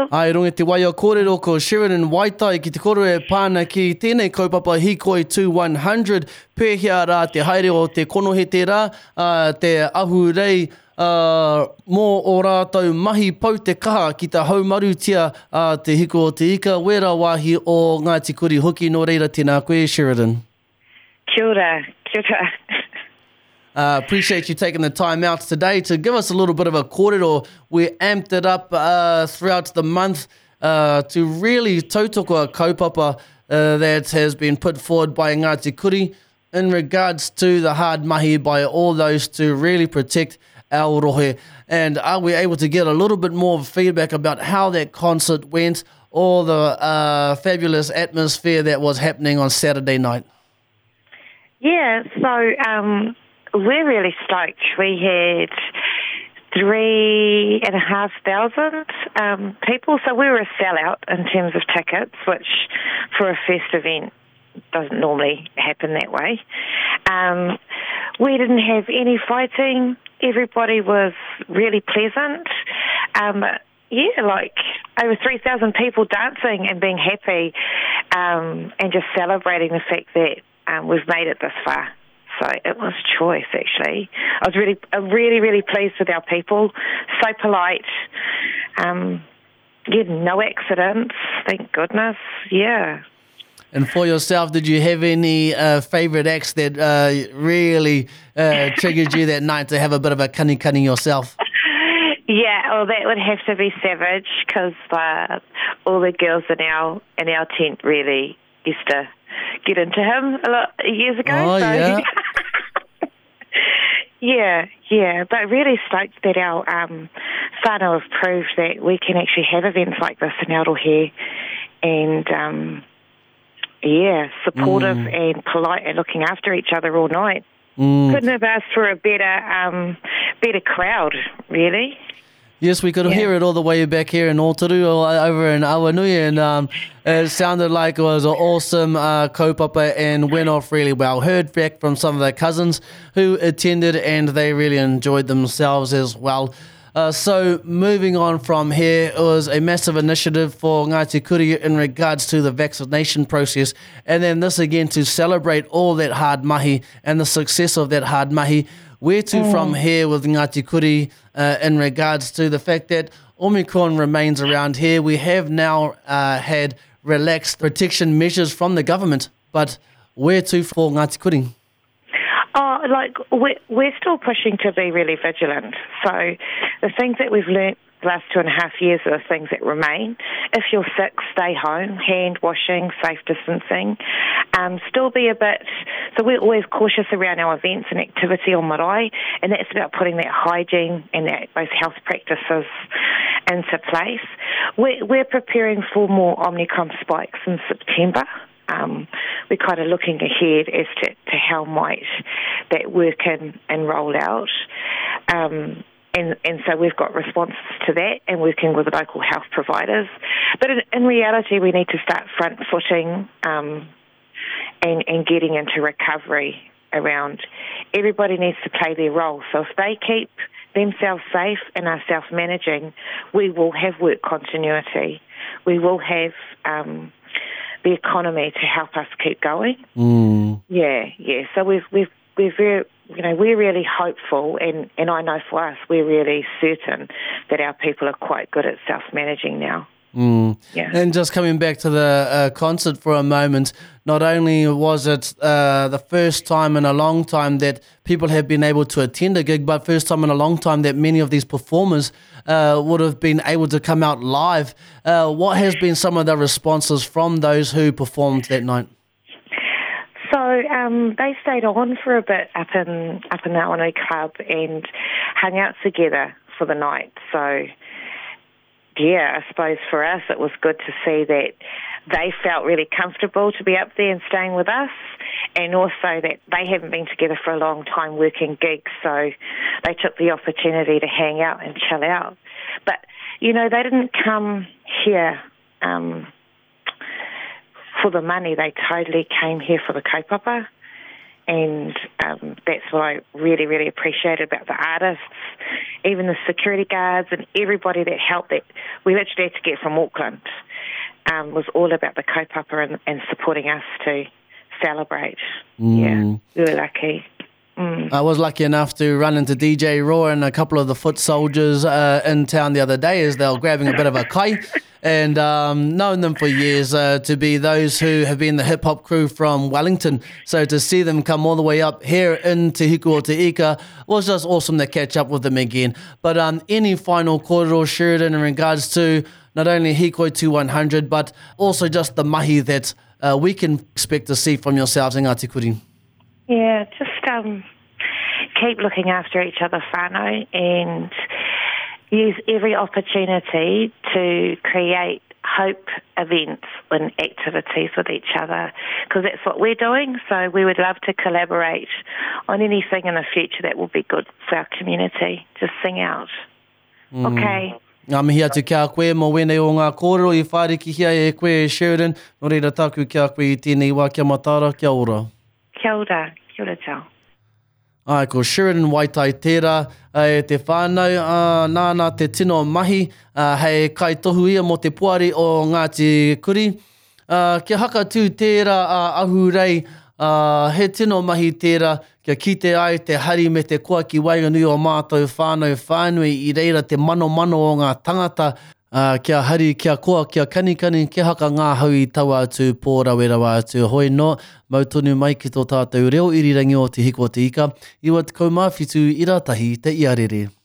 Ai runga te waia kōrero ko Sheridan Waitai ki te koro e pāna ki tēnei kaupapa Hikoi 2100 pēhea rā te haere o te konohete rā, te ahurei mō o rātou mahi pau te kaha ki ta haumarutia te hiko o te ika. Wera wāhi o Ngāti Kuri hoki no reira tēnā koe, Sheridan. Kia ora, kia ora. Appreciate you taking the time out today to give us a little bit of a kōrero. We amped it up throughout the month to really tautoko a kaupapa that has been put forward by Ngāti Kuri in regards to the hard mahi by all those to really protect our rohe. And are we able to get a little bit more feedback about how that concert went or the fabulous atmosphere that was happening on Saturday night? Yeah, so we're really stoked. We had 3,500 people, so we were a sellout in terms of tickets, which for a first event doesn't normally happen that way. We didn't have any fighting. Everybody was really pleasant. Like over 3,000 people dancing and being happy and just celebrating the fact that we've made it this far. So it was choice, actually. I was really pleased with our people. So polite. No accidents, thank goodness. Yeah. And for yourself, did you have any favourite acts that really triggered you that night to have a bit of a kani yourself? Yeah, well, that would have to be Savage, because all the girls in our tent really used to get into him a lot years ago. Oh, so. Yeah. yeah, but really stoked that our whānau have proved that we can actually have events like this in Aotearoa and supportive and polite and looking after each other all night. Couldn't have asked for a better crowd, really. Yes, we could hear it all the way back here in Otaru over in Awanui, and it sounded like it was an awesome kaupapa and went off really well. Heard back from some of their cousins who attended, and they really enjoyed themselves as well. So moving on from here, it was a massive initiative for Ngāti Kuri in regards to the vaccination process, and then this again to celebrate all that hard mahi and the success of that hard mahi. Where to from here with Ngāti Kuri in regards to the fact that Omicron remains around here? We have now had relaxed protection measures from the government, but where to for Ngāti Kuri? We're still pushing to be really vigilant. So the things that we've learnt the last 2.5 years are the things that remain. If you're sick, stay home, hand washing, safe distancing. Still be a bit, so we're always cautious around our events and activity on marae, and that's about putting that hygiene and those health practices into place. We're preparing for more Omicron spikes in September. We're kind of looking ahead as to how might that work and roll out. And so we've got responses to that and working with the local health providers. But in reality, we need to start front-footing and getting into recovery around everybody needs to play their role. So if they keep themselves safe and are self-managing, we will have work continuity. We will have the economy to help us keep going. Yeah. So we're very, we're really hopeful, and I know for us, we're really certain that our people are quite good at self-managing now. Yeah. And just coming back to the concert for a moment, not only was it the first time in a long time that people have been able to attend a gig, but first time in a long time that many of these performers would have been able to come out live. What has been some of the responses from those who performed that night? So they stayed on for a bit up in the Awanui Club and hung out together for the night. So yeah, I suppose for us it was good to see that they felt really comfortable to be up there and staying with us, and also that they haven't been together for a long time working gigs, so they took the opportunity to hang out and chill out. But, they didn't come here for the money. They totally came here for the kaupapa, And that's what I really, really appreciated about the artists, even the security guards and everybody that helped. That we literally had to get from Auckland was all about the kaupapa and supporting us to celebrate. Yeah, we were lucky. I was lucky enough to run into DJ Raw and a couple of the foot soldiers in town the other day as they were grabbing a bit of a kai, and known them for years to be those who have been the hip-hop crew from Wellington. So to see them come all the way up here in Te Hiku o Te Ika was just awesome to catch up with them again. But any final kōrero, Sheridan, in regards to not only Hikoi 2100, but also just the mahi that we can expect to see from yourselves in Ngāti Kuri? Yeah, just keep looking after each other whānau and use every opportunity to create hope events and activities with each other, because that's what we're doing. So we would love to collaborate on anything in the future that will be good for our community. Just sing out. Okay. Ngā mihi atu kia koe, mo wene o ngā kōrero I whāriki hia e koe Sheridan. Nō reira tāku kia koe I tēnei wā kia matara, kia ora. Kia ora tau. Ai, ko Sheridan Waitai tērā e te whānau, nāna te tino mahi, hei kai tohu ia mo te puari o Ngāti Kuri. Kia haka tū tērā ahurei, he tino mahi tērā, kia kite ai te hari me te kua ki Wainganui o mātou whānau whānui I reira te mano o ngā tangata, kia hari, kia koa, kia kanikani, kia haka ngā hau I taua atu, pō rawerawa atu. Hoi no, mautonu mai ki tō tātou reo irirangi o Te Hiku o Te Ika, iwa te kaumāwhitu I rātahi te iarere.